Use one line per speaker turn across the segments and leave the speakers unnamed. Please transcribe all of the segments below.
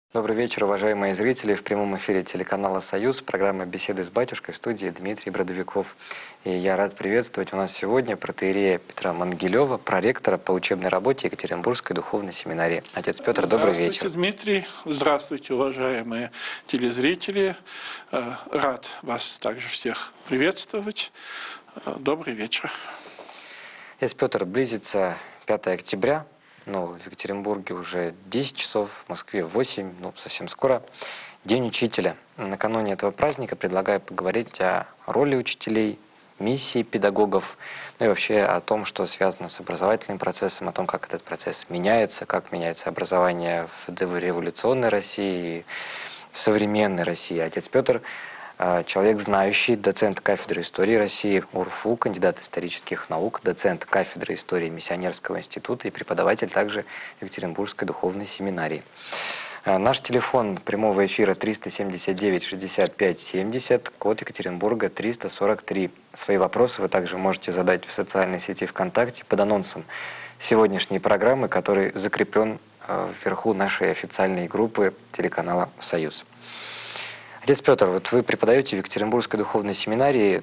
Добрый вечер, уважаемые зрители. В прямом эфире телеканала «Союз», программа «Беседы с батюшкой», в студии Дмитрий Бродовиков. И я рад приветствовать у нас сегодня протоиерея Петра Мангелева, проректора по учебной работе Екатеринбургской духовной семинарии. Отец Петр, добрый вечер.
Здравствуйте, Дмитрий. Здравствуйте, уважаемые телезрители. Рад вас также всех приветствовать. Добрый вечер.
Отец Петр, близится 5 октября. В Екатеринбурге уже 10 часов, в Москве 8, совсем скоро. День учителя. Накануне этого праздника предлагаю поговорить о роли учителей, миссии педагогов, и вообще о том, что связано с образовательным процессом, о том, как этот процесс меняется, как меняется образование в дореволюционной России, в современной России. Отец Петр — человек знающий, доцент кафедры истории России УрФУ, кандидат исторических наук, доцент кафедры истории Миссионерского института и преподаватель также Екатеринбургской духовной семинарии. Наш телефон прямого эфира 379-65-70, код Екатеринбурга 343. Свои вопросы вы также можете задать в социальной сети ВКонтакте под анонсом сегодняшней программы, который закреплен вверху нашей официальной группы телеканала «Союз». Отец Петр, вот вы преподаете в Екатеринбургской духовной семинарии.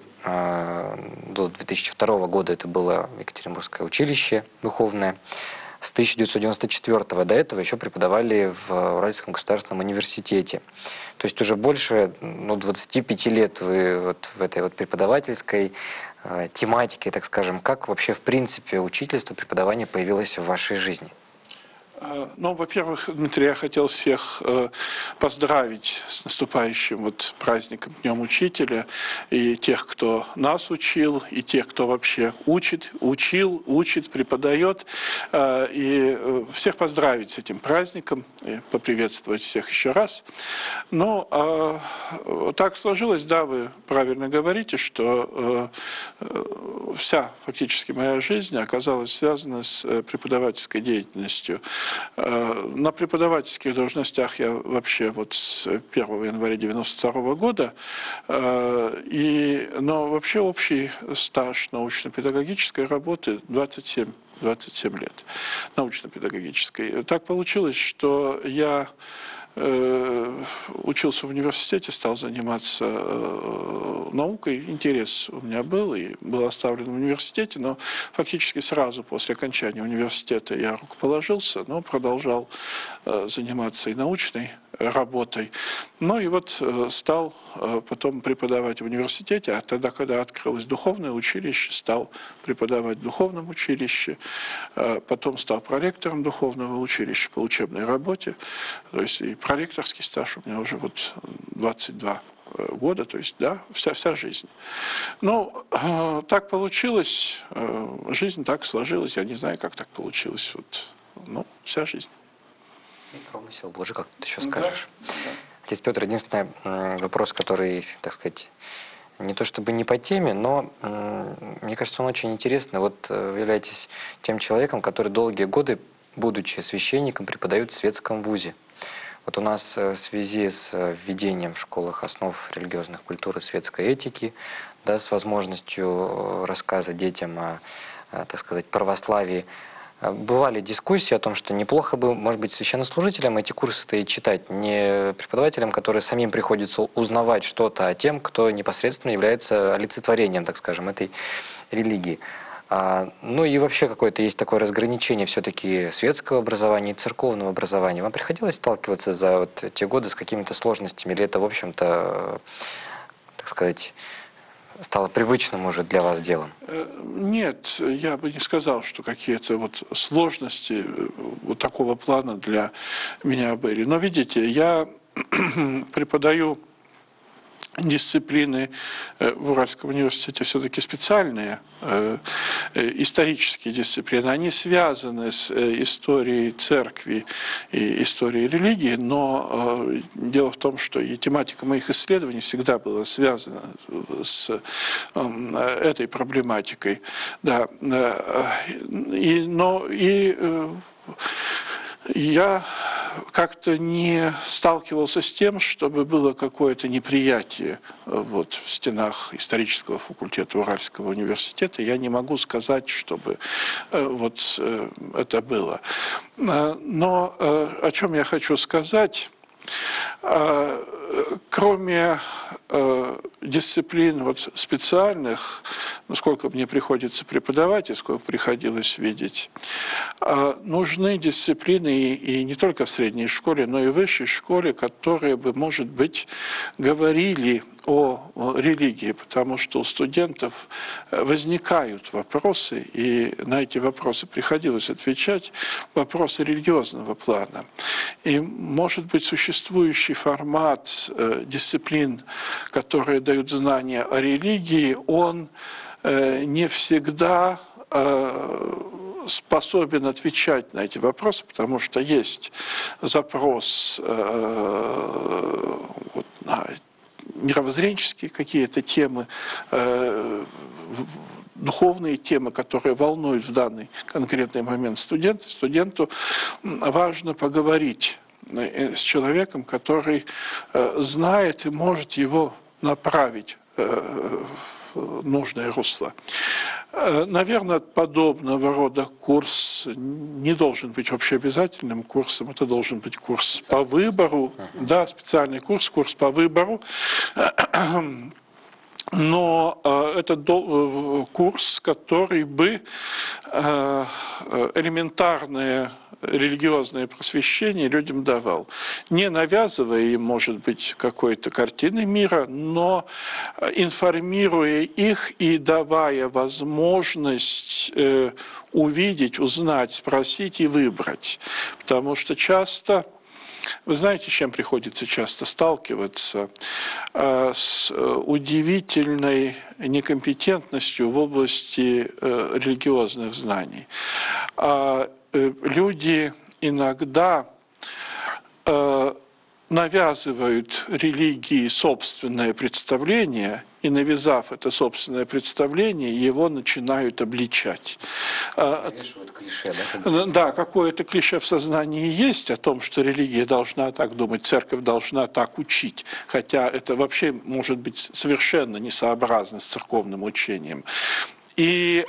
До 2002 года это было Екатеринбургское училище духовное. С 1994 до этого еще преподавали в Уральском государственном университете. То есть уже больше 25 лет вы вот в этой преподавательской тематике, так скажем. Как вообще в принципе учительство, преподавание появилось в вашей жизни?
Во-первых, Дмитрий, я хотел всех поздравить с наступающим праздником Днем Учителя, и тех, кто нас учил, и тех, кто вообще учит, преподает, и всех поздравить с этим праздником, и поприветствовать всех еще раз. Так сложилось, да, вы правильно говорите, что вся фактически моя жизнь оказалась связана с преподавательской деятельностью. На преподавательских должностях я вообще с 1 января 1992 года, но вообще общий стаж научно-педагогической работы 27 лет научно-педагогической. Так получилось, что я учился в университете, стал заниматься наукой. Интерес у меня был и был оставлен в университете, но фактически сразу после окончания университета я рукоположился, но продолжал заниматься и научной работой. Стал потом преподавать в университете, а тогда, когда открылось духовное училище, стал преподавать в духовном училище, потом стал проректором духовного училища по учебной работе, то есть и проректорский стаж у меня уже 22 года, то есть, да, вся жизнь. Так получилось, жизнь так сложилась, я не знаю, как так получилось, вся жизнь.
Промысел Божий, как ты еще скажешь. Да. Отец Петр, единственный вопрос, который, так сказать, не то чтобы не по теме, но мне кажется, он очень интересный. Вы являетесь тем человеком, который долгие годы, будучи священником, преподает в светском вузе. У нас в связи с введением в школах основ религиозных культур и светской этики, да, с возможностью рассказа детям о, так сказать, православии, бывали дискуссии о том, что неплохо бы, может быть, священнослужителям эти курсы-то и читать, не преподавателям, которые самим приходится узнавать что-то, а тем, кто непосредственно является олицетворением, так скажем, этой религии. И вообще какое-то есть такое разграничение все-таки светского образования и церковного образования. Вам приходилось сталкиваться за те годы с какими-то сложностями, или это, в общем-то, так сказать, стало привычным уже для вас делом?
Нет, я бы не сказал, что какие-то сложности такого плана для меня были. Но видите, я преподаю дисциплины в Уральском университете все-таки специальные, исторические дисциплины. Они связаны с историей церкви и историей религии, но дело в том, что и тематика моих исследований всегда была связана с этой проблематикой. Да. Я как-то не сталкивался с тем, чтобы было какое-то неприятие в стенах исторического факультета Уральского университета. Я не могу сказать, чтобы это было. Но о чем я хочу сказать, Кроме дисциплин вот, специальных, насколько мне приходится преподавать и сколько приходилось видеть, нужны дисциплины и не только в средней школе, но и в высшей школе, которые бы, может быть, говорили о религии, потому что у студентов возникают вопросы, и на эти вопросы приходилось отвечать, вопросы религиозного плана. И, может быть, существующий формат дисциплин, которые дают знания о религии, он не всегда способен отвечать на эти вопросы, потому что есть запрос вот, на мировоззренческие какие-то темы, духовные темы, которые волнуют в данный конкретный момент студента. Студенту важно поговорить с человеком, который знает и может его направить в нужное русло. Наверное, подобного рода курс не должен быть общеобязательным курсом, это должен быть курс по выбору, да, специальный курс, курс по выбору. Но это курс, который бы элементарное религиозное просвещение людям давал, не навязывая им, может быть, какой-то картины мира, но информируя их и давая возможность увидеть, узнать, спросить и выбрать. Потому что часто... Вы знаете, с чем приходится часто сталкиваться? С удивительной некомпетентностью в области религиозных знаний. Люди иногда навязывают религии собственное представление, и, навязав это собственное представление, его начинают обличать.
Клише, да?
Да, какое-то клише в сознании есть о том, что религия должна так думать, церковь должна так учить, хотя это вообще может быть совершенно несообразно с церковным учением. И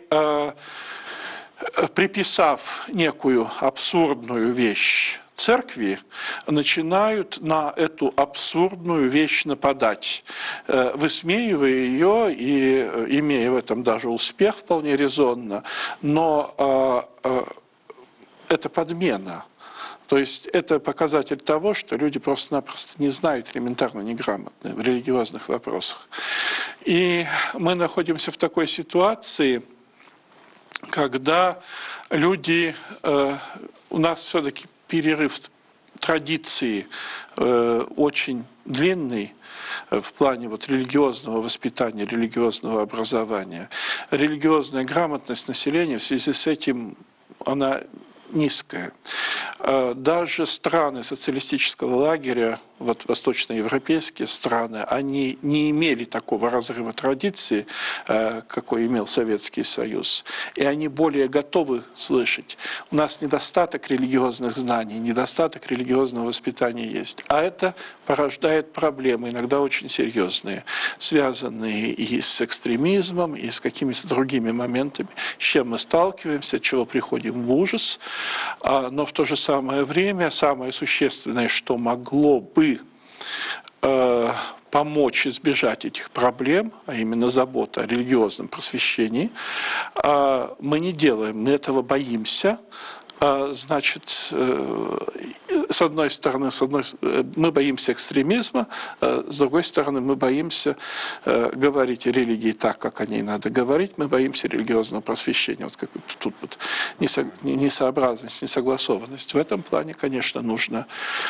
приписав некую абсурдную вещь церкви, начинают на эту абсурдную вещь нападать, высмеивая ее и имея в этом даже успех вполне резонно, но это подмена. То есть это показатель того, что люди просто-напросто не знают, элементарно неграмотны в религиозных вопросах. И мы находимся в такой ситуации, когда люди, у нас все-таки перерыв традиции очень длинный в плане вот религиозного воспитания, религиозного образования. Религиозная грамотность населения в связи с этим, она низкая. Даже страны социалистического лагеря, вот восточноевропейские страны, они не имели такого разрыва традиции, какой имел Советский Союз. И они более готовы слышать. У нас недостаток религиозных знаний, недостаток религиозного воспитания есть. А это порождает проблемы, иногда очень серьезные, связанные и с экстремизмом, и с какими-то другими моментами, с чем мы сталкиваемся, от чего приходим в ужас. Но в то же самое время самое существенное, что могло бы помочь избежать этих проблем, а именно забота о религиозном просвещении, мы не делаем, мы этого боимся. Значит, с одной стороны, мы боимся экстремизма, с другой стороны, мы боимся говорить о религии так, как о ней надо говорить, мы боимся религиозного просвещения. Вот как тут вот несообразность, несогласованность. В этом плане, конечно, нужно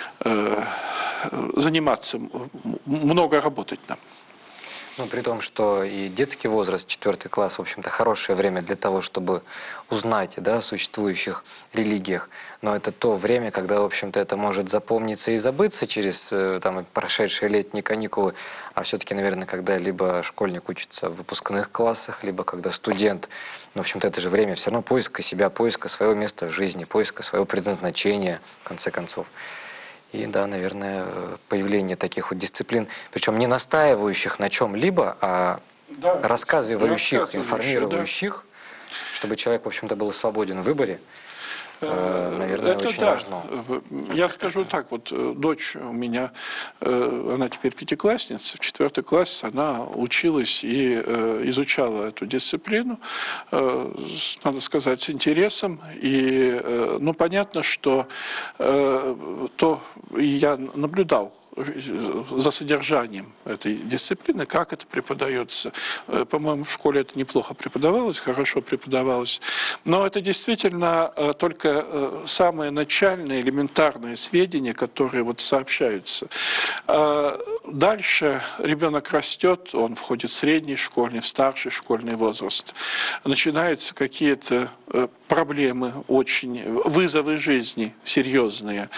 заниматься, много работать нам.
Ну, при том, что и детский возраст, 4 класс, в общем-то, хорошее время для того, чтобы узнать, да, о существующих религиях. Но это то время, когда, в общем-то, это может запомниться и забыться через там, прошедшие летние каникулы. А все-таки, наверное, когда либо школьник учится в выпускных классах, либо когда студент, ну, в общем-то, это же время все равно поиска себя, поиска своего места в жизни, поиска своего предназначения, в конце концов. И да, наверное, появление таких вот дисциплин, причем не настаивающих на чем-либо, а да, рассказывающих, информирующих, да, чтобы человек, в общем-то, был свободен в выборе. наверное,
Это
очень
да.
важно.
Я скажу так, вот дочь у меня, она теперь пятиклассница, в 4 классе она училась и изучала эту дисциплину, надо сказать, с интересом. И, ну, понятно, что то я наблюдал за содержанием этой дисциплины, как это преподается. По-моему, в школе это неплохо преподавалось, хорошо преподавалось. Но это действительно только самые начальные, элементарные сведения, которые вот сообщаются. Дальше ребенок растет, он входит в средний школьный, в старший школьный возраст. Начинаются какие-то проблемы, очень вызовы жизни серьезные.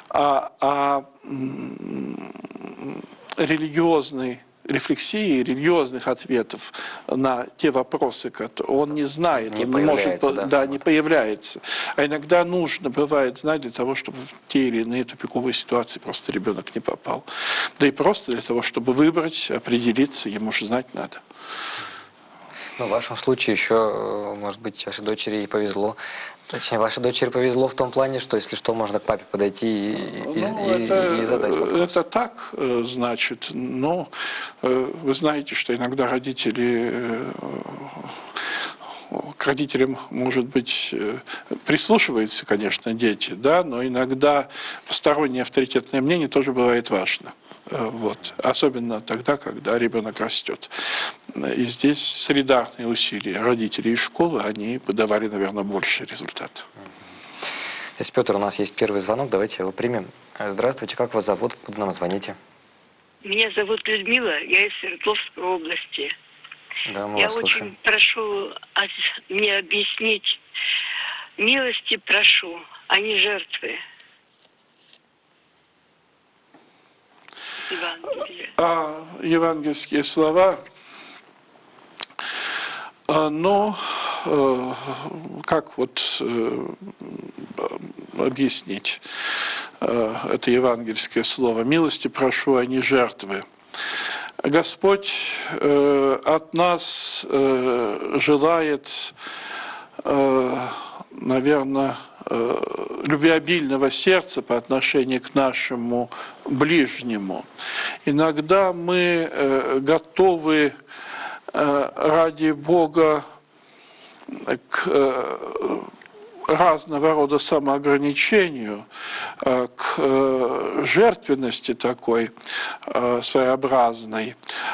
Религиозной рефлексии, религиозных ответов на те вопросы, которые он не знает,
не
он не может,
да,
не появляется. А иногда нужно, бывает, знать для того, чтобы в те или иные тупиковые ситуации просто ребенок не попал. Да и просто для того, чтобы выбрать, определиться, ему же знать надо.
Ну, в вашем случае еще, может быть, вашей дочери и повезло. Точнее, вашей дочери повезло в том плане, что, если что, можно к папе подойти и задать вопрос.
Это так, значит. Но вы знаете, что иногда родители... К родителям, может быть, прислушиваются, конечно, дети, да, но иногда постороннее авторитетное мнение тоже бывает важно. Вот. Особенно тогда, когда ребенок растет. И здесь солидарные усилия родителей и школы, они подавали, наверное, больший результат.
Здесь, Петр, у нас есть первый звонок, давайте его примем. Здравствуйте, как вас зовут, откуда нам звоните?
Меня зовут Людмила, я из Свердловской области.
Да, мы
я
вас слушаем.
очень прошу мне объяснить, милости прошу, а не жертвы.
Евангельские слова, но как вот объяснить это евангельское слово? Милости прошу, а не жертвы. Господь от нас желает, наверное, любвеобильного сердца по отношению к нашему ближнему. Иногда мы готовы ради Бога к разного рода самоограничению, к жертвенности такой своеобразной,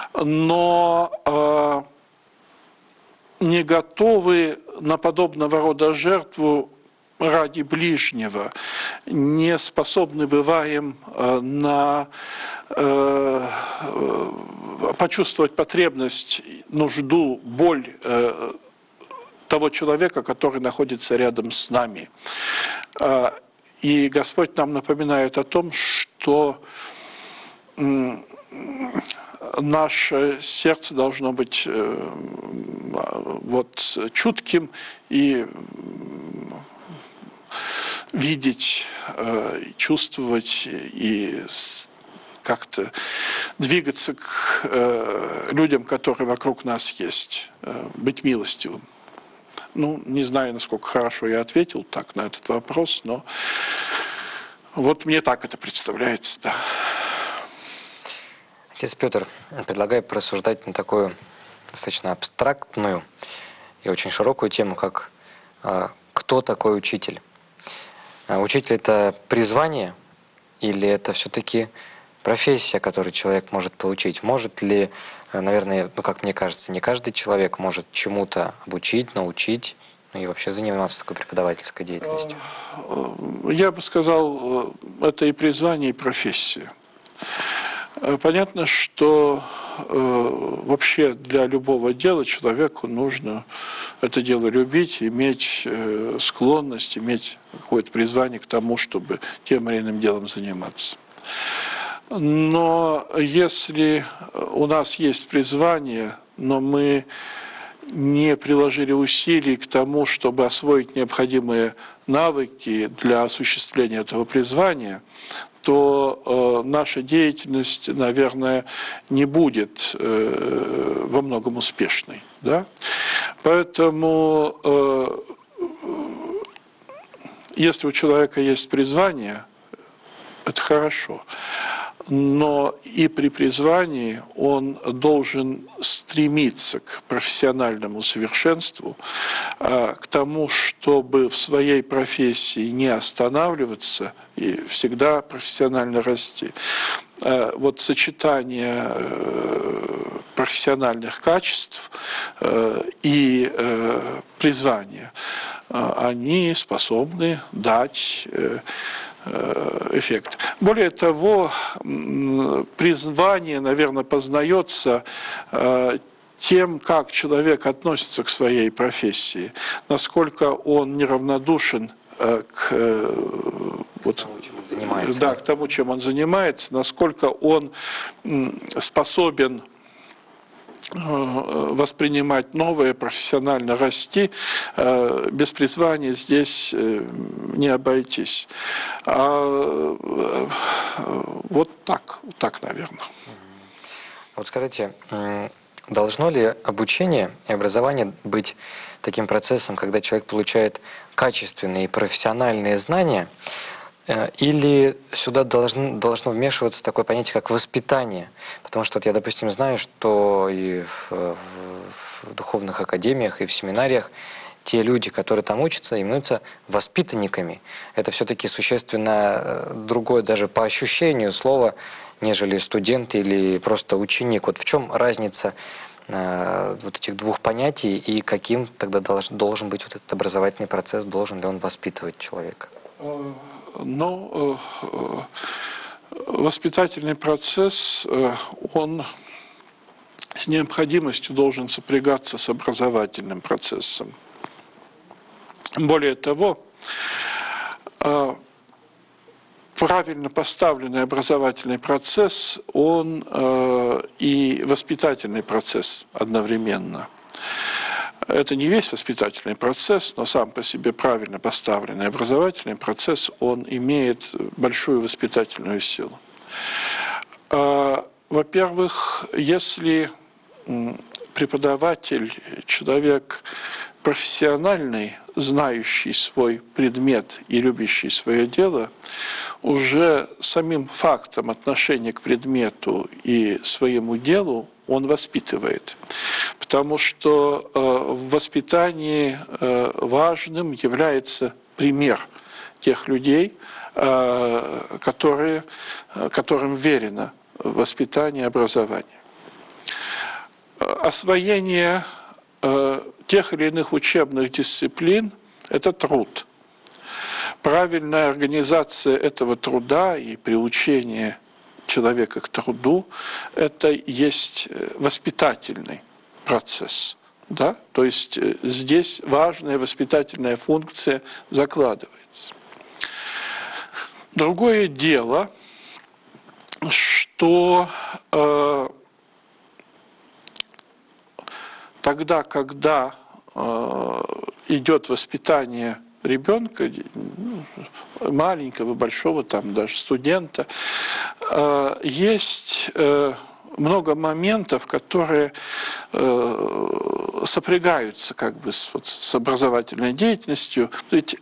но не готовы на подобного рода жертву ради ближнего, не способны бываем почувствовать потребность, нужду, боль того человека, который находится рядом с нами. И Господь нам напоминает о том, что наше сердце должно быть вот чутким и видеть, чувствовать и как-то двигаться к людям, которые вокруг нас есть, быть милостивым. Ну, не знаю, насколько хорошо я ответил так на этот вопрос, но вот мне так это представляется, да.
Отец Петр, предлагаю порассуждать на такую достаточно абстрактную и очень широкую тему, как кто такой учитель? Учитель – это призвание или это все-таки профессия, которую человек может получить? Может ли, наверное, ну, как мне кажется, не каждый человек может чему-то обучить, научить, ну и вообще заниматься такой преподавательской деятельностью?
Я бы сказал, это и призвание, и профессия. Понятно, что вообще для любого дела человеку нужно это дело любить, иметь склонность, иметь какое-то призвание к тому, чтобы тем или иным делом заниматься. Но если у нас есть призвание, но мы не приложили усилий к тому, чтобы освоить необходимые навыки для осуществления этого призвания, то наша деятельность, наверное, не будет во многом успешной. Да? Поэтому если у человека есть призвание, это хорошо. Но и при призвании он должен стремиться к профессиональному совершенству, к тому, чтобы в своей профессии не останавливаться и всегда профессионально расти. Вот сочетание профессиональных качеств и призвания, они способны дать эффект. Более того, призвание, наверное, познается тем, как человек относится к своей профессии, насколько он неравнодушен к тому, чем он занимается, насколько он способен воспринимать новое, профессионально расти. Без призвания здесь не обойтись. Вот так, наверное.
Вот скажите, должно ли обучение и образование быть таким процессом, когда человек получает качественные и профессиональные знания, или сюда должно вмешиваться такое понятие, как воспитание? Потому что вот я, допустим, знаю, что и в духовных академиях, и в семинариях те люди, которые там учатся, именуются воспитанниками. Это все-таки существенно другое даже по ощущению слова, нежели студент или просто ученик. Вот в чем разница вот этих двух понятий, и каким тогда должен быть вот этот образовательный процесс, должен ли он воспитывать человека?
Но воспитательный процесс, он с необходимостью должен сопрягаться с образовательным процессом. Более того, правильно поставленный образовательный процесс, он и воспитательный процесс одновременно. Это не весь воспитательный процесс, но сам по себе правильно поставленный образовательный процесс, он имеет большую воспитательную силу. Во-первых, если преподаватель, человек профессиональный, знающий свой предмет и любящий свое дело, уже самим фактом отношения к предмету и своему делу он воспитывает. Потому что в воспитании важным является пример тех людей, которым верено воспитание и образование. Освоение тех или иных учебных дисциплин – это труд. Правильная организация этого труда и приучение человека к труду – это есть воспитательный процесс. Да? То есть здесь важная воспитательная функция закладывается. Другое дело, что тогда, когда идет воспитание ребенка, маленького, большого, там даже студента, есть много моментов, которые сопрягаются как бы с образовательной деятельностью. Ведь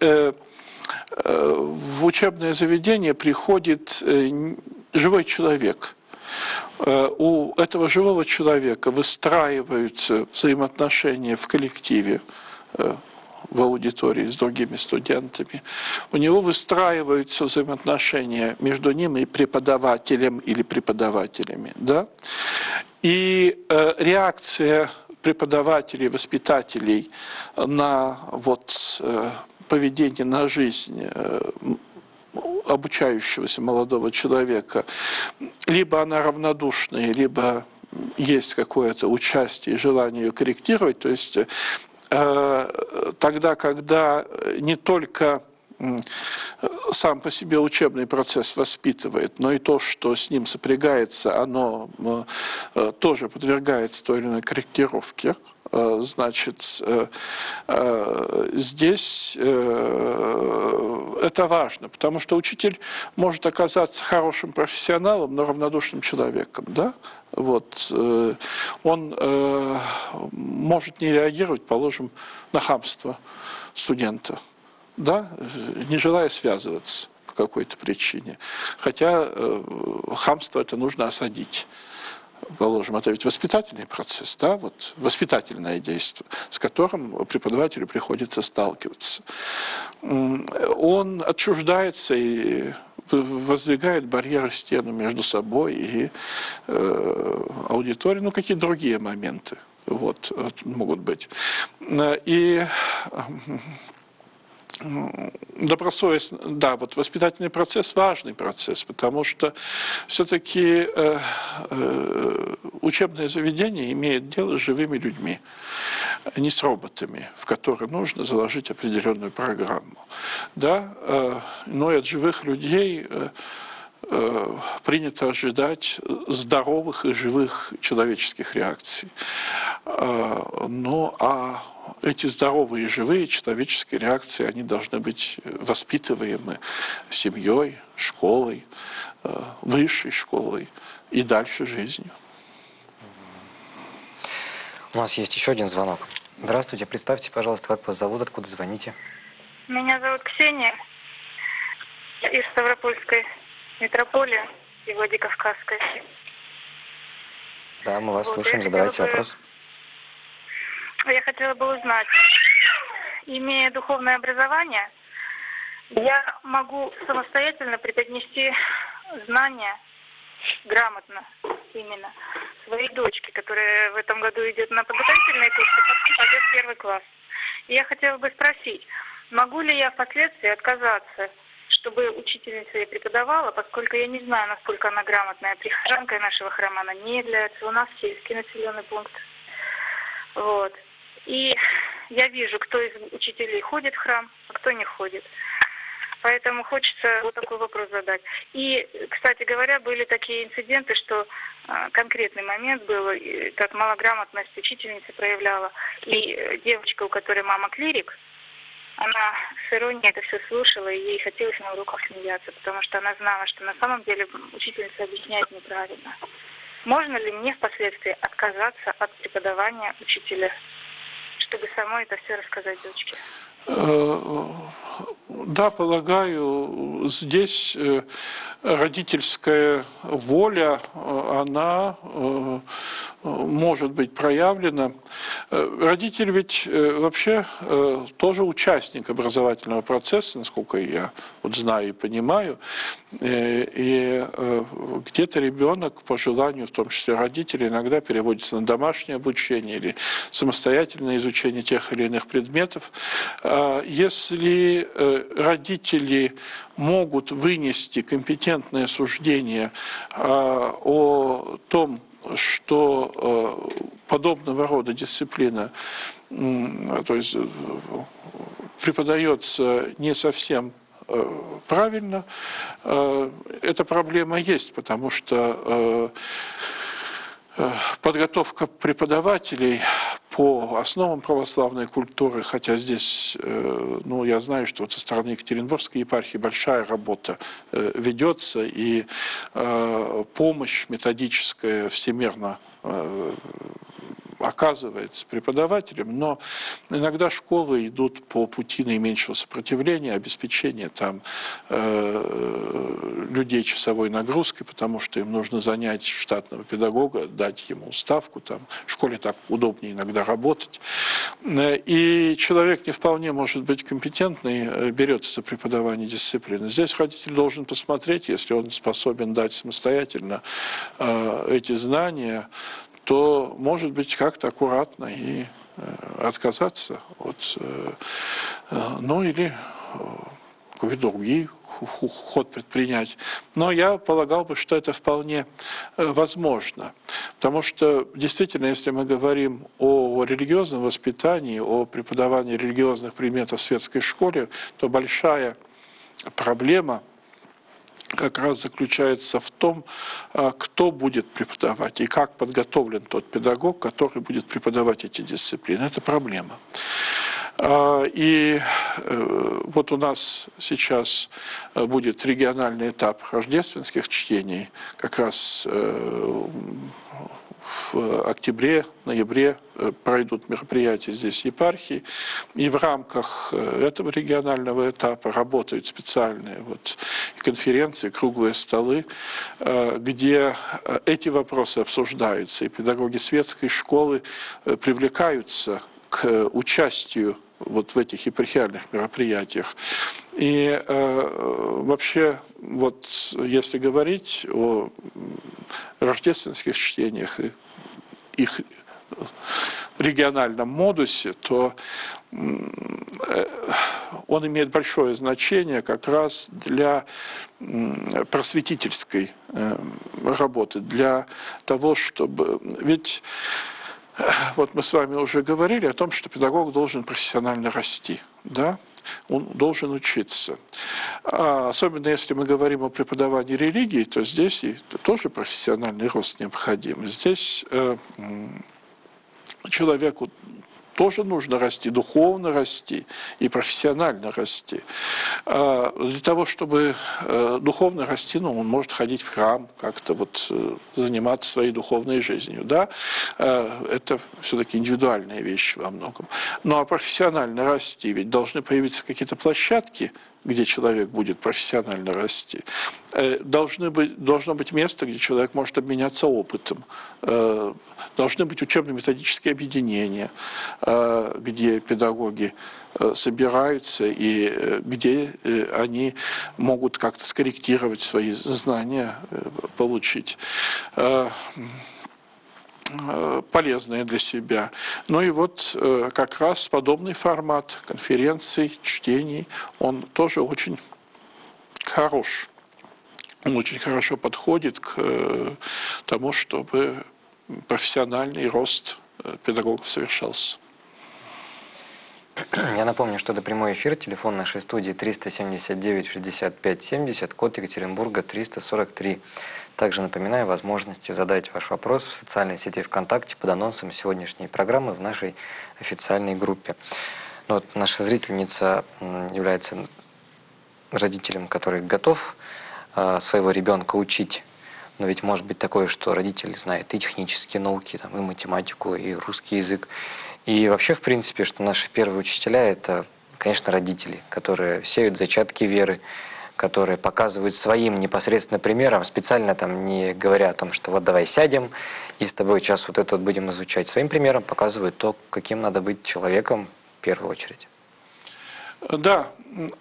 в учебное заведение приходит живой человек. У этого живого человека выстраиваются взаимоотношения в коллективе, в аудитории с другими студентами. У него выстраиваются взаимоотношения между ним и преподавателем или преподавателями. Да? И реакция преподавателей, воспитателей на поведение, на жизнь обучающегося молодого человека, либо она равнодушная, либо есть какое-то участие и желание ее корректировать, то есть тогда, когда не только сам по себе учебный процесс воспитывает, но и то, что с ним сопрягается, оно тоже подвергается той или иной корректировке. Значит, здесь это важно, потому что учитель может оказаться хорошим профессионалом, но равнодушным человеком. Да? Вот. Он может не реагировать, положим, на хамство студента. да, не желая связываться по какой-то причине. Хотя хамство это нужно осадить. Положим, это ведь воспитательный процесс, да, вот воспитательное действие, с которым преподавателю приходится сталкиваться. Он отчуждается и воздвигает барьеры, стену между собой и аудиторией, ну, какие другие моменты вот, могут быть. И добросовестно, да, вот воспитательный процесс важный процесс, потому что все-таки учебное заведение имеет дело с живыми людьми, не с роботами, в которые нужно заложить определенную программу. Да? Но и от живых людей принято ожидать здоровых и живых человеческих реакций. А эти здоровые и живые человеческие реакции, они должны быть воспитываемы семьей, школой, высшей школой и дальше жизнью.
У нас есть еще один звонок. Здравствуйте, представьте, пожалуйста, как вас зовут, откуда звоните?
Меня зовут Ксения, из Ставропольской метрополии и Владикавказской.
Да, мы вас слушаем, задавайте вопрос.
Я хотела бы узнать, имея духовное образование, я могу самостоятельно преподнести знания грамотно именно своей дочке, которая в этом году идет на подготовительные курсы, потом пойдет в 1 класс. И я хотела бы спросить, могу ли я впоследствии отказаться, чтобы учительница ей преподавала, поскольку я не знаю, насколько она грамотная. Прихожанкой нашего храма она не является, у нас сельский населенный пункт. Вот. И я вижу, кто из учителей ходит в храм, а кто не ходит. Поэтому хочется вот такой вопрос задать. И, кстати говоря, были такие инциденты, что конкретный момент был, как малограмотность учительница проявляла. И девочка, у которой мама клирик, она с иронией это все слушала, и ей хотелось на уроках смеяться, потому что она знала, что на самом деле учительница объясняет неправильно. Можно ли мне впоследствии отказаться от преподавания учителя, чтобы самой это все рассказать дочке?
Да, полагаю, здесь родительская воля, она может быть проявлена. Родитель ведь вообще тоже участник образовательного процесса, насколько я вот знаю и понимаю. И где-то ребенок, по желанию, в том числе родителей, иногда переводится на домашнее обучение или самостоятельное изучение тех или иных предметов. Если родители могут вынести компетентное суждение о том, что подобного рода дисциплина, то есть преподается не совсем правильно, эта проблема есть, потому что подготовка преподавателей по основам православной культуры, хотя здесь, ну, я знаю, что вот со стороны Екатеринбургской епархии большая работа ведется, и помощь методическая всемирно оказывается преподавателям, но иногда школы идут по пути наименьшего сопротивления, обеспечения там людей часовой нагрузкой, потому что им нужно занять штатного педагога, дать ему ставку, там в школе так удобнее иногда работать. И человек не вполне может быть компетентный, берется за преподавание дисциплины. Здесь родитель должен посмотреть, если он способен дать самостоятельно эти знания, то, может быть, как-то аккуратно и отказаться от, ну, или какой-то другой ход предпринять. Но я полагал бы, что это вполне возможно. Потому что, действительно, если мы говорим о религиозном воспитании, о преподавании религиозных предметов в светской школе, то большая проблема как раз заключается в том, кто будет преподавать и как подготовлен тот педагог, который будет преподавать эти дисциплины. Это проблема. И вот у нас сейчас будет региональный этап рождественских чтений, как раз в октябре, ноябре пройдут мероприятия здесь епархии, и в рамках этого регионального этапа работают специальные конференции, круглые столы, где эти вопросы обсуждаются, и педагоги светской школы привлекаются к участию в этих епархиальных мероприятиях. И вообще, если говорить о рождественских чтениях и их региональном модусе, то он имеет большое значение как раз для просветительской работы, для того, чтобы... Ведь мы с вами уже говорили о том, что педагог должен профессионально расти, да? Он должен учиться. Особенно если мы говорим о преподавании религии, то здесь и тоже профессиональный рост необходим. Здесь человеку тоже нужно расти, духовно расти и профессионально расти. Для того, чтобы духовно расти, он может ходить в храм, как-то заниматься своей духовной жизнью. Да? Это все-таки индивидуальная вещь во многом. Ну а профессионально расти, ведь должны появиться какие-то площадки, где человек будет профессионально расти. Должно быть место, где человек может обменяться опытом. Должны быть учебно-методические объединения, где педагоги собираются и где они могут как-то скорректировать свои знания, получить полезные для себя. Ну и как раз подобный формат конференций, чтений, он тоже очень хорош. Он очень хорошо подходит к тому, чтобы профессиональный рост педагогов совершался.
Я напомню, что это прямой эфир, телефон нашей студии 379-65-70, код Екатеринбурга 343. Также напоминаю возможности задать ваш вопрос в социальной сети ВКонтакте под анонсом сегодняшней программы в нашей официальной группе. Наша зрительница является родителем, который готов своего ребенка учить. Но ведь может быть такое, что родитель знает и технические науки, и математику, и русский язык. И вообще, в принципе, что наши первые учителя – это, конечно, родители, которые сеют зачатки веры, которые показывают своим непосредственно примером, специально не говоря о том, что давай сядем и с тобой сейчас это будем изучать. Своим примером показывают то, каким надо быть человеком в первую очередь.
Да.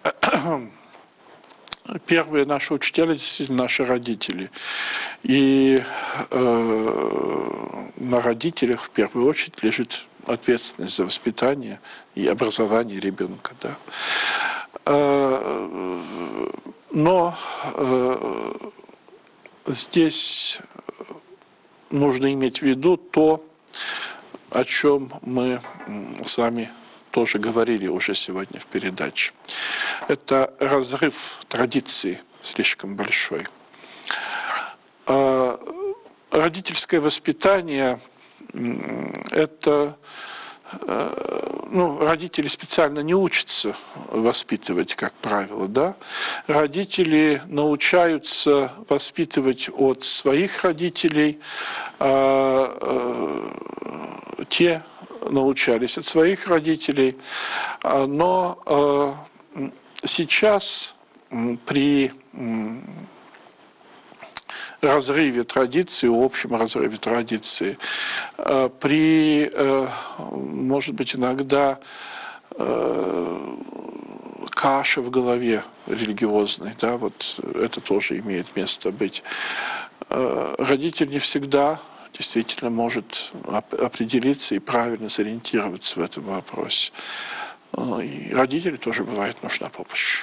Первые наши учителя действительно наши родители. И на родителях в первую очередь лежит ответственность за воспитание и образование ребенка. Да. Но здесь нужно иметь в виду то, о чем мы с вами тоже говорили уже сегодня в передаче. Это разрыв традиции слишком большой. Родительское воспитание – это… родители специально не учатся воспитывать, как правило, да? Родители научаются воспитывать от своих родителей, те научались от своих родителей, но сейчас при разрыве традиции, общем разрыве традиции, при, может быть, иногда каше в голове религиозной, да, это тоже имеет место быть. Родитель не всегда действительно может определиться и правильно сориентироваться в этом вопросе. И родителю тоже бывает нужна помощь.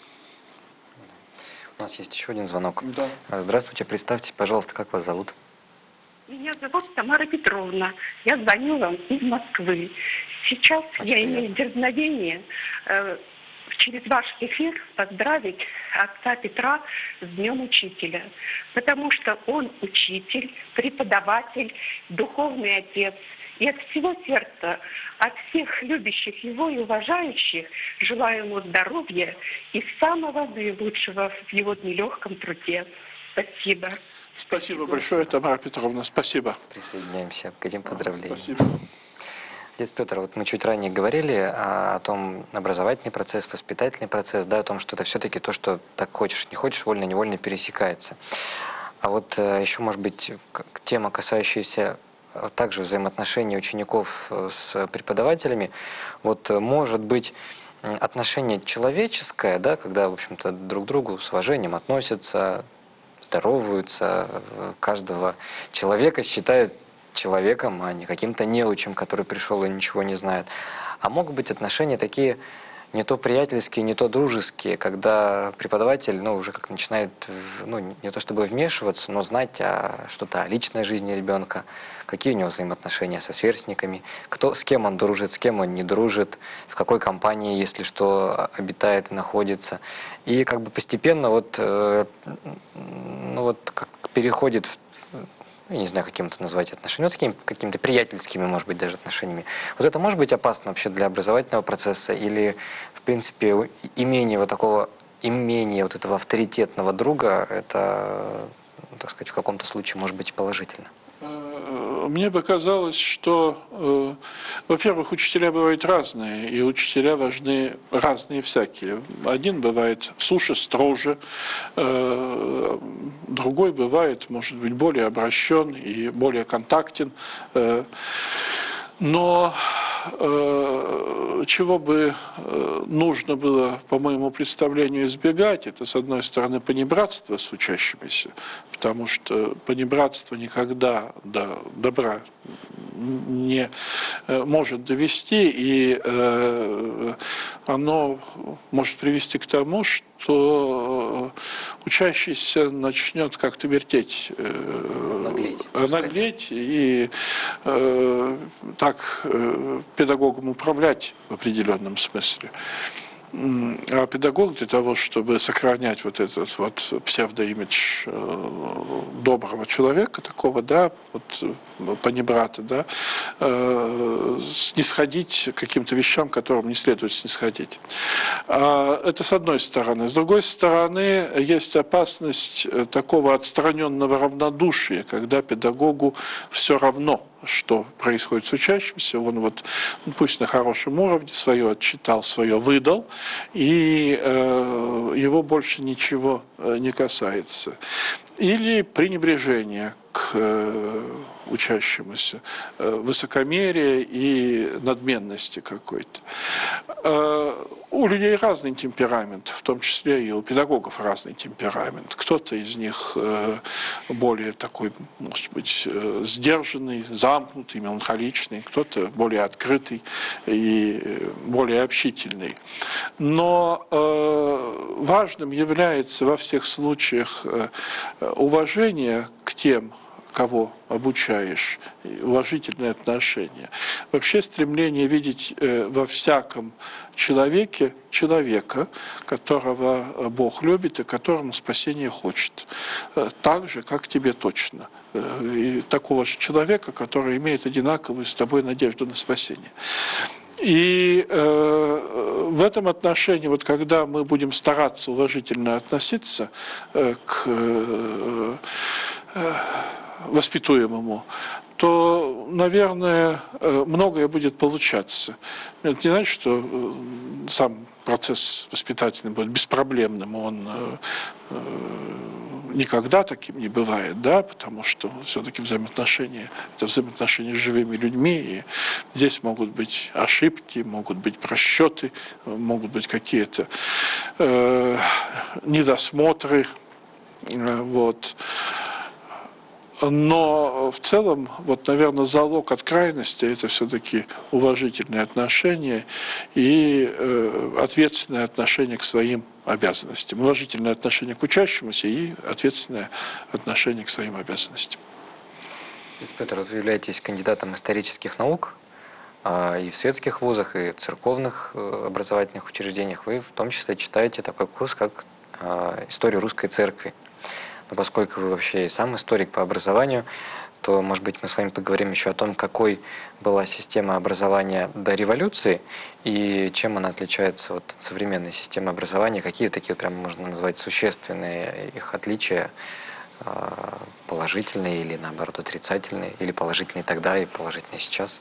У нас есть еще один звонок.
Да.
Здравствуйте, представьте, пожалуйста, как вас зовут?
Меня зовут Тамара Петровна. Я звоню вам из Москвы. Сейчас я имею дерзновение через ваш эфир поздравить отца Петра с Днем Учителя. Потому что он учитель, преподаватель, духовный отец. И от всего сердца, от всех любящих его и уважающих, желаю ему здоровья и самого наилучшего в его нелегком труде. Спасибо.
Спасибо большое, Тамара Петровна. Спасибо.
Присоединяемся к этим поздравлениям.
Спасибо.
Отец Петр, вот мы чуть ранее говорили о том, образовательный процесс, воспитательный процесс, да, о том, что это все-таки то, что так хочешь, не хочешь, вольно-невольно пересекается. А вот еще, может быть, тема, касающаяся также взаимоотношений учеников с преподавателями, вот может быть отношение человеческое, да, когда, в общем-то, друг к другу с уважением относятся, здороваются, каждого человека считают человеком, а не каким-то неучем, который пришел и ничего не знает. А могут быть отношения такие не то приятельские, не то дружеские, когда преподаватель, уже как начинает, не то чтобы вмешиваться, но знать что-то о личной жизни ребенка, какие у него взаимоотношения со сверстниками, с кем он дружит, с кем он не дружит, в какой компании, если что, обитает и находится. И как бы постепенно как переходит в, я не знаю, каким это назвать отношениями, такими какими-то приятельскими, может быть, даже отношениями. Вот это может быть опасно вообще для образовательного процесса или, в принципе, имение этого авторитетного друга, это, так сказать, в каком-то случае может быть и положительно?
Мне показалось, что, во-первых, учителя бывают разные, и учителя важны разные всякие. Один бывает суше, строже, другой бывает, может быть, более обращен и более контактен. Но чего бы нужно было, по моему представлению, избегать, это, с одной стороны, понебратство с учащимися, потому что понебратство никогда до добра не может довести, и оно может привести к тому, что учащийся начнет как-то вертеть, наглеть и так педагогом управлять в определенном смысле. А педагог для того, чтобы сохранять вот этот вот псевдоимидж доброго человека, такого, да, панибрата, да, снисходить к каким-то вещам, которым не следует снисходить. Это с одной стороны. С другой стороны, есть опасность такого отстраненного равнодушия, когда педагогу все равно, что происходит с учащимся, он пусть на хорошем уровне, свое отчитал, свое выдал, и его больше ничего не касается. Или пренебрежение к учащемуся, высокомерие и надменности какой-то. У людей разный темперамент, в том числе и у педагогов разный темперамент. Кто-то из них более такой, может быть, сдержанный, замкнутый, меланхоличный, кто-то более открытый и более общительный. Но важным является во всех случаях уважение к тем, кого обучаешь, уважительные отношения. Вообще стремление видеть во всяком человеке человека, которого Бог любит и которому спасение хочет. Так же, как тебе точно. И такого же человека, который имеет одинаковую с тобой надежду на спасение. И в этом отношении, когда мы будем стараться уважительно относиться к воспитуемому, то, наверное, многое будет получаться. Это не значит, что сам процесс воспитательный будет беспроблемным, он никогда таким не бывает, да, потому что все-таки взаимоотношения, это взаимоотношения с живыми людьми, и здесь могут быть ошибки, могут быть просчеты, могут быть какие-то недосмотры, Но в целом, наверное, залог от крайности – это все-таки уважительные отношения и ответственное отношение к своим обязанностям. Уважительное отношение к учащемуся и ответственное отношение к своим обязанностям.
Отец Петр, вы являетесь кандидатом исторических наук и в светских вузах, и в церковных образовательных учреждениях. Вы в том числе читаете такой курс, как «История русской церкви». Но поскольку вы вообще и сам историк по образованию, то, может быть, мы с вами поговорим еще о том, какой была система образования до революции и чем она отличается от современной системы образования, какие такие, прямо можно назвать, существенные их отличия положительные или наоборот отрицательные, или положительные тогда и положительные сейчас?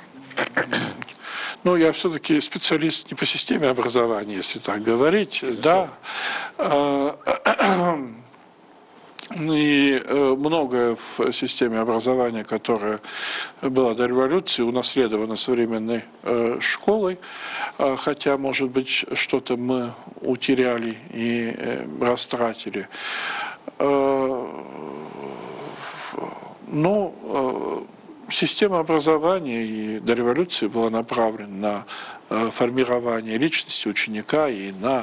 Ну, я все-таки специалист не по системе образования, если так говорить. Да. И многое в системе образования, которая была до революции, унаследовано современной школой, хотя, может быть, что-то мы утеряли и растратили. Но система образования и до революции была направлена на формирование личности ученика и на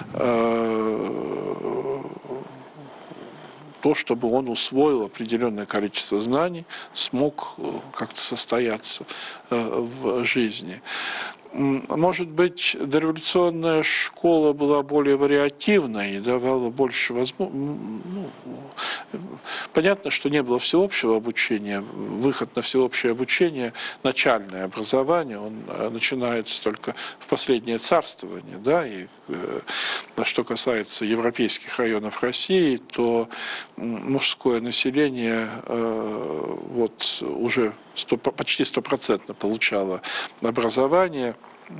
то, чтобы он усвоил определенное количество знаний, смог как-то состояться в жизни. Может быть, дореволюционная школа была более вариативной и давала больше возможностей. Понятно, что не было всеобщего обучения. Выход на всеобщее обучение, начальное образование, он начинается только в последнее царствование. Да? И что касается европейских районов России, то мужское население вот уже почти 100% получало образование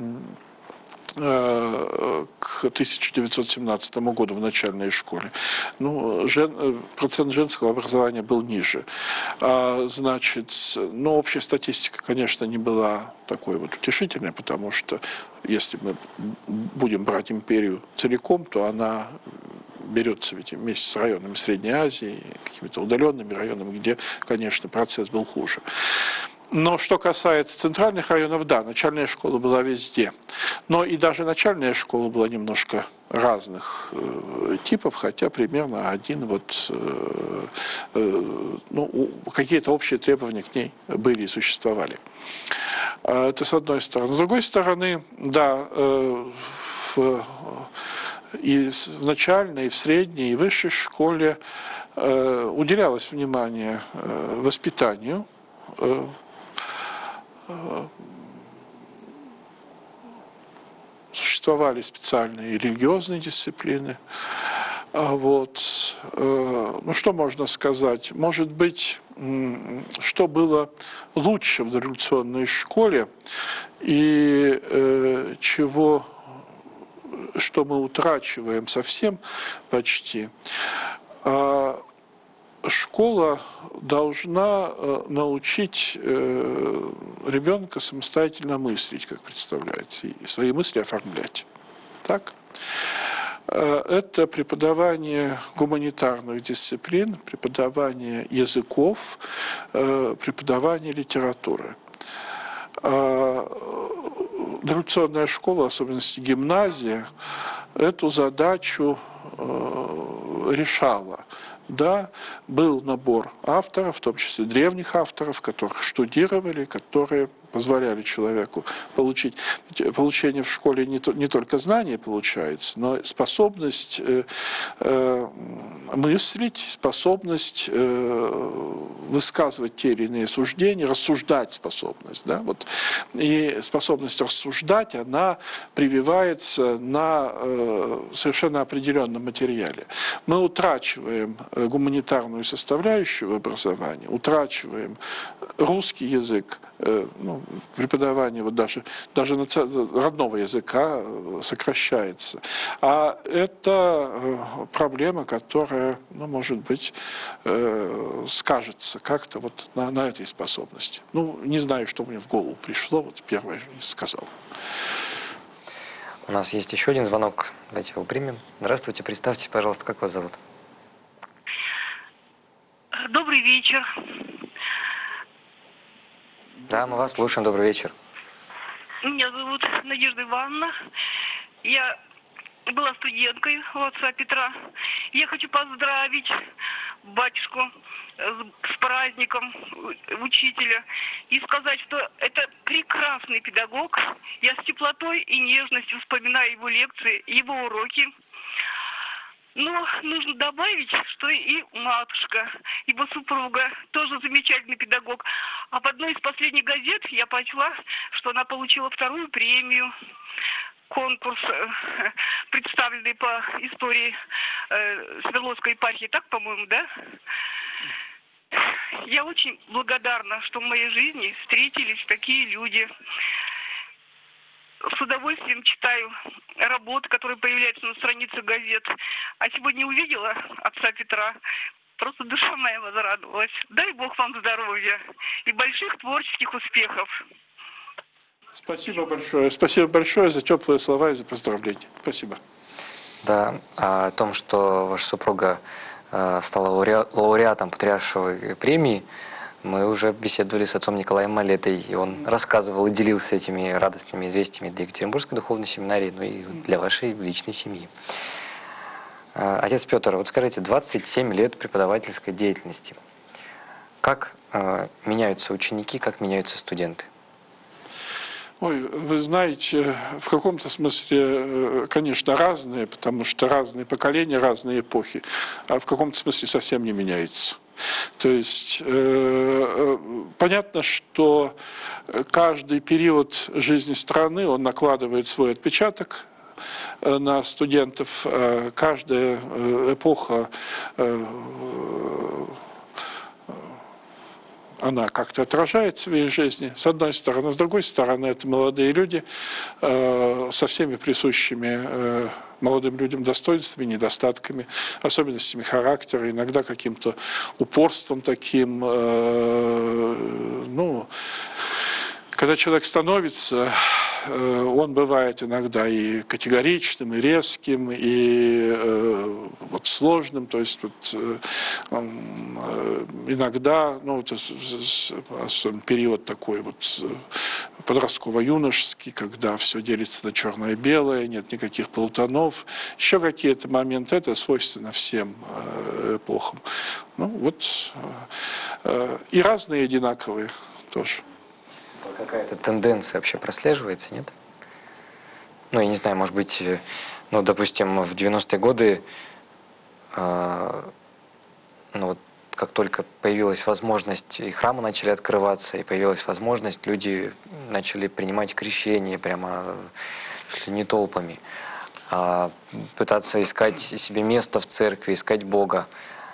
к 1917 году в начальной школе. Ну, процент женского образования был ниже. Значит, но общая статистика, конечно, не была такой вот утешительной, потому что если мы будем брать империю целиком, то она берется ведь вместе с районами Средней Азии, какими-то удаленными районами, где, конечно, процесс был хуже. Но что касается центральных районов, да, начальная школа была везде. Но и даже начальная школа была немножко разных типов, хотя примерно один вот, ну, какие-то общие требования к ней были и существовали. Это с одной стороны. С другой стороны, да, и в начальной, и в средней, и высшей школе уделялось внимание воспитанию, существовали специальные религиозные дисциплины. Вот. Ну, что можно сказать? Может быть, что было лучше в дореволюционной школе и что мы утрачиваем совсем почти. Школа должна научить ребенка самостоятельно мыслить, как представляется, и свои мысли оформлять. Так? Это преподавание гуманитарных дисциплин, преподавание языков, преподавание литературы. Дореволюционная школа, в особенности гимназия, эту задачу решала. Да, был набор авторов, в том числе древних авторов, которых штудировали, которые позволяли человеку получить. Получение в школе не только знания получается, но способность мыслить, способность высказывать те или иные суждения, рассуждать способность. Да? Вот. И способность рассуждать, она прививается на совершенно определенном материале. Мы утрачиваем гуманитарную составляющую в образовании, утрачиваем русский язык, ну, преподавание вот даже родного языка сокращается. А это проблема, которая, ну, может быть, скажется как-то вот на этой способности. Ну, не знаю, что мне в голову пришло, вот первое сказал.
У нас есть еще один звонок. Давайте его примем. Здравствуйте, представьте, пожалуйста, как вас зовут?
Добрый вечер.
Да, мы вас слушаем. Добрый вечер.
Меня зовут Надежда Ивановна. Я была студенткой у отца Петра. Я хочу поздравить батюшку с праздником учителя и сказать, что это прекрасный педагог. Я с теплотой и нежностью вспоминаю его лекции, его уроки. Но нужно добавить, что и матушка, его супруга, тоже замечательный педагог. А в одной из последних газет я прочла, что она получила 2-ю премию. Конкурс, представленный по истории Свердловской епархии, так, по-моему, да? я очень благодарна, что в моей жизни встретились такие люди. С удовольствием читаю работы, которые появляются на страницах газет. А сегодня увидела отца Петра. Просто душа моя возрадовалась. Дай Бог вам здоровья и больших творческих успехов.
Спасибо большое. Спасибо большое за теплые слова и за поздравления. Спасибо.
Да, о том, что ваша супруга стала лауреатом Патриаршей премии, мы уже беседовали с отцом Николаем Малетой, и он рассказывал и делился этими радостными известиями для Екатеринбургской духовной семинарии, ну и для вашей личной семьи. Отец Петр, вот скажите, 27 лет преподавательской деятельности. Как меняются ученики, как меняются студенты?
Ой, вы знаете, в каком-то смысле, конечно, разные, потому что разные поколения, разные эпохи, а в каком-то смысле совсем не меняется. То есть понятно, что каждый период жизни страны, он накладывает свой отпечаток на студентов. Каждая эпоха, она как-то отражается в их жизни, с одной стороны. С другой стороны, это молодые люди со всеми присущими молодым людям достоинствами, недостатками, особенностями характера, иногда каким-то упорством таким. Ну, когда человек становится, он бывает иногда и категоричным, и резким, и вот сложным, то есть вот, иногда, ну, вот, период такой вот подростково-юношеский, когда все делится на черное и белое, нет никаких полутонов, еще какие-то моменты, это свойственно всем эпохам. Ну вот, и разные, и одинаковые тоже.
Какая-то тенденция вообще прослеживается, нет? Ну, я не знаю, может быть, ну, допустим, в 90-е годы, ну, вот как только появилась возможность, и храмы начали открываться, и появилась возможность, люди начали принимать крещение прямо чуть ли не толпами, пытаться искать себе место в церкви, искать Бога.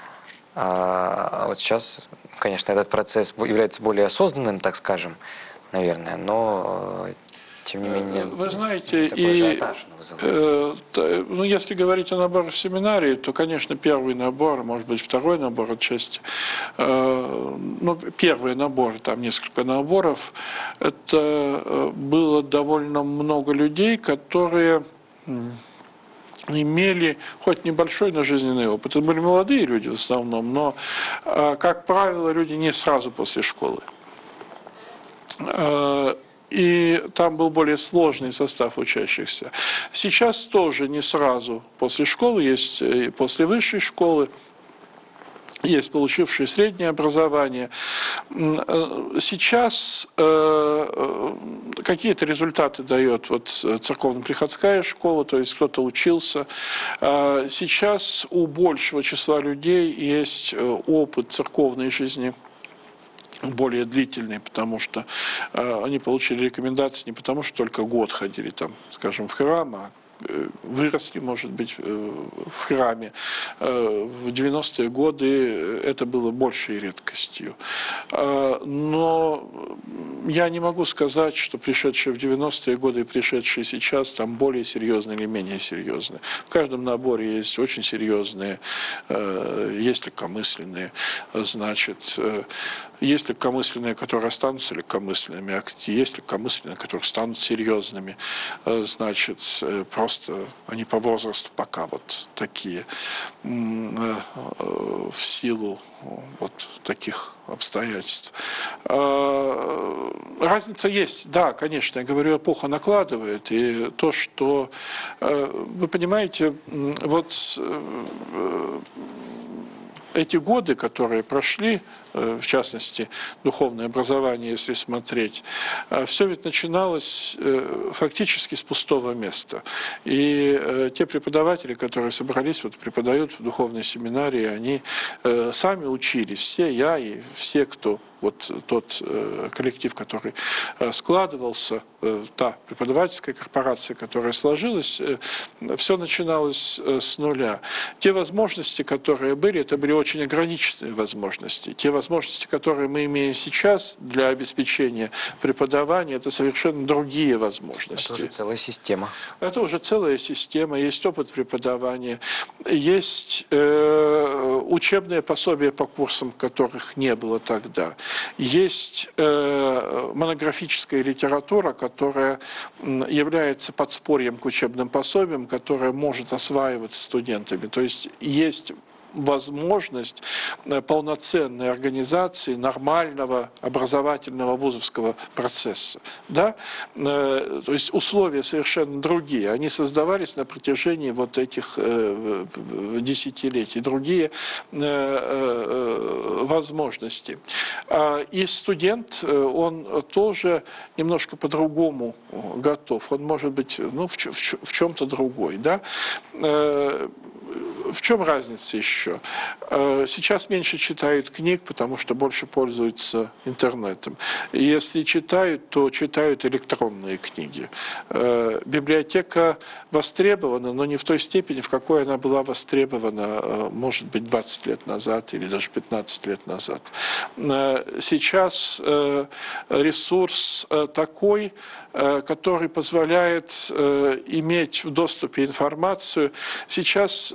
А вот сейчас, конечно, этот процесс является более осознанным, так скажем, наверное, но тем не менее
вы знаете,
такой ажиотаж вызывает.
Ну, если говорить о наборе в семинарии, то, конечно, первый набор, может быть, второй набор отчасти. Ну, первый набор, там несколько наборов, это было довольно много людей, которые имели хоть небольшой, но жизненный опыт. Это были молодые люди в основном, но, как правило, люди не сразу после школы. И там был более сложный состав учащихся. Сейчас тоже не сразу после школы, есть и после высшей школы, есть получившие среднее образование. Сейчас какие-то результаты дает вот церковно-приходская школа, то есть кто-то учился. Сейчас у большего числа людей есть опыт церковной жизни более длительный, потому что они получили рекомендации не потому, что только год ходили там, скажем, в храм, а выросли, может быть, в храме. В 90-е годы это было большей редкостью. Но я не могу сказать, что пришедшие в 90-е годы и пришедшие сейчас там более серьезные или менее серьезные. В каждом наборе есть очень серьезные, есть легкомысленные, значит, есть легкомысленные, которые останутся легкомысленными, а есть легкомысленные, которые станут серьезными, значит, просто они по возрасту пока вот такие, в силу вот таких обстоятельств. Разница есть, да, конечно, я говорю, эпоха накладывает, и то, что, вы понимаете, вот эти годы, которые прошли, в частности, духовное образование, если смотреть, все ведь начиналось фактически с пустого места. И те преподаватели, которые собрались, вот преподают в духовной семинарии, они сами учились, все, я и все, кто вот тот коллектив, который складывался, та преподавательская корпорация, которая сложилась, все начиналось с нуля. Те возможности, которые были, это были очень ограниченные возможности. Те возможности, которые мы имеем сейчас для обеспечения преподавания, это совершенно другие возможности.
Это уже целая система.
Это уже целая система, есть опыт преподавания, есть учебные пособия по курсам, которых не было тогда, есть монографическая литература, которая является подспорьем к учебным пособиям, которая может осваиваться студентами. То есть возможность полноценной организации нормального образовательного вузовского процесса. Да? То есть условия совершенно другие. Они создавались на протяжении вот этих десятилетий. Другие возможности. И студент, он тоже немножко по-другому готов. Он может быть в чем-то другой. Да? В чем разница еще? Сейчас меньше читают книг, потому что больше пользуются интернетом. И если читают, то читают электронные книги. Библиотека востребована, но не в той степени, в какой она была востребована, может быть, 20 лет назад или даже 15 лет назад. Сейчас ресурс такой, который позволяет иметь в доступе информацию. Сейчас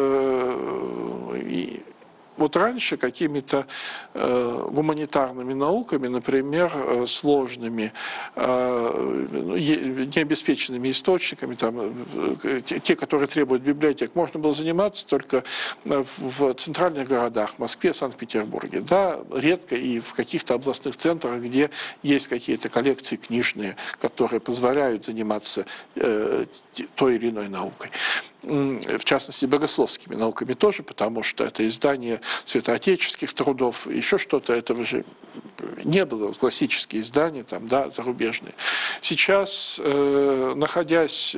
вот раньше какими-то гуманитарными науками, например, сложными, необеспеченными источниками, там, те, которые требуют библиотек, можно было заниматься только в центральных городах, Москве, Санкт-Петербурге. Да, редко и в каких-то областных центрах, где есть какие-то коллекции книжные, которые позволяют заниматься той или иной наукой. В частности, богословскими науками тоже, потому что это издание святоотеческих трудов, еще что-то, этого же не было, классические издания, там, да, зарубежные. Сейчас, находясь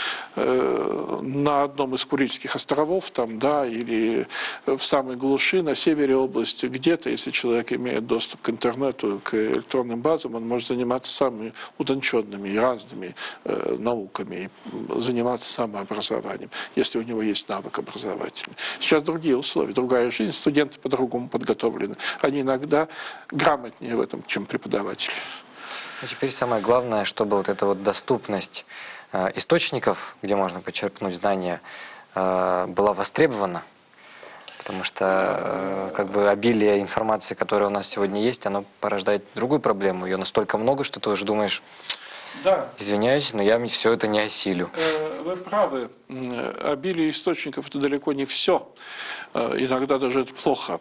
на одном из Курильских островов, там, да, или в самой глуши, на севере области, где-то, если человек имеет доступ к интернету, к электронным базам, он может заниматься самыми утонченными и разными науками, заниматься самообразованием, если у него есть навык образовательный. Сейчас другие условия, другая жизнь, студенты по-другому подготовлены. Они иногда грамотнее в этом, чем преподаватели.
Ну, теперь самое главное, чтобы вот эта вот доступность источников, где можно почерпнуть знания, была востребована. Потому что как бы обилие информации, которая у нас сегодня есть, оно порождает другую проблему. Ее настолько много, что ты уже думаешь... Да. Извиняюсь, но я все это не осилю.
Вы правы. Обилие источников – это далеко не все. Иногда даже это плохо.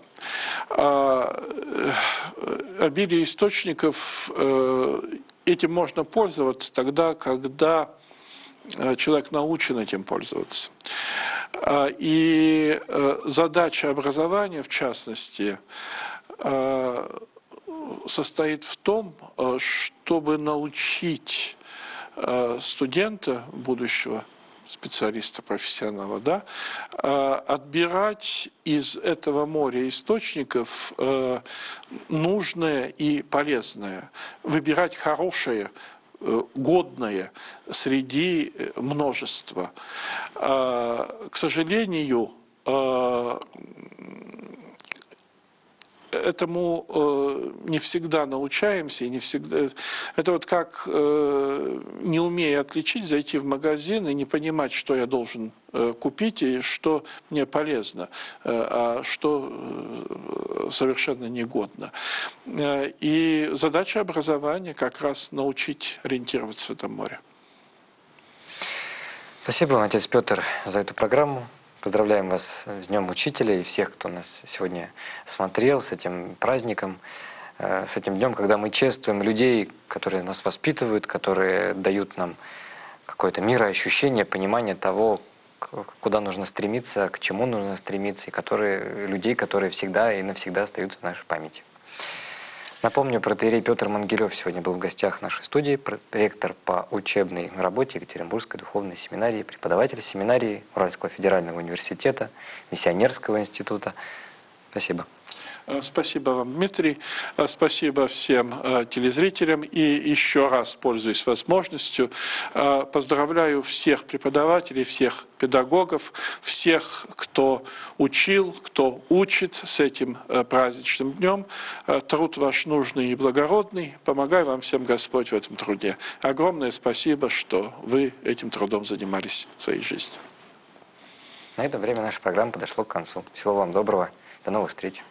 Обилие источников, этим можно пользоваться тогда, когда человек научен этим пользоваться. И задача образования, в частности, состоит в том, чтобы научить студента, будущего специалиста, профессионала, да, отбирать из этого моря источников нужное и полезное, выбирать хорошее, годное среди множества. К сожалению, этому не всегда научаемся, и не всегда... Это вот как, не умея отличить, зайти в магазин и не понимать, что я должен купить и что мне полезно, а что совершенно негодно. И задача образования как раз научить ориентироваться в этом море.
Спасибо вам, отец Петр, за эту программу. Поздравляем вас с Днем Учителя и всех, кто нас сегодня смотрел, с этим праздником, с этим днем, когда мы чествуем людей, которые нас воспитывают, которые дают нам какое-то мироощущение, понимание того, куда нужно стремиться, к чему нужно стремиться, и людей, которые всегда и навсегда остаются в нашей памяти. Напомню, протоиерей Петр Мангелев сегодня был в гостях нашей студии, ректор по учебной работе Екатеринбургской духовной семинарии, преподаватель семинарии Уральского федерального университета, Миссионерского института. Спасибо.
Спасибо вам, Дмитрий. Спасибо всем телезрителям. И еще раз, пользуясь возможностью, поздравляю всех преподавателей, всех педагогов, всех, кто учил, кто учит с этим праздничным днем. Труд ваш нужный и благородный. Помогай вам всем Господь в этом труде. Огромное спасибо, что вы этим трудом занимались в своей жизни.
На этом время нашей программы подошло к концу. Всего вам доброго. До новых встреч.